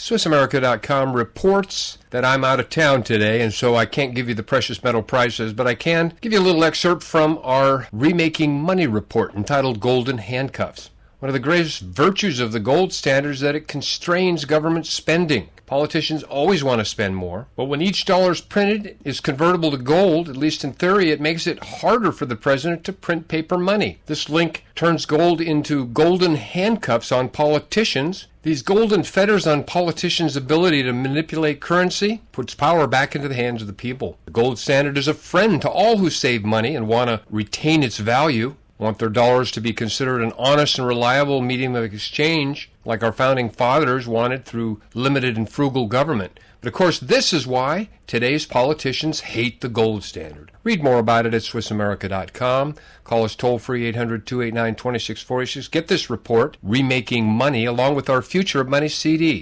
SwissAmerica.com reports that I'm out of town today, and so I can't give you the precious metal prices, but I can give you a little excerpt from our Remaking Money report entitled Golden Handcuffs. One of the greatest virtues of the gold standard is that it constrains government spending. Politicians always want to spend more, but when each dollar is printed is convertible to gold, at least in theory, it makes it harder for the president to print paper money. This link turns gold into golden handcuffs on politicians. These golden fetters on politicians' ability to manipulate currency puts power back into the hands of the people. The gold standard is a friend to all who save money and want to retain its value, want their dollars to be considered an honest and reliable medium of exchange, like our founding fathers wanted through limited and frugal government. But of course, this is why today's politicians hate the gold standard. Read more about it at SwissAmerica.com. Call us toll-free 800-289-2646. Get this report, Remaking Money, along with our Future of Money CD.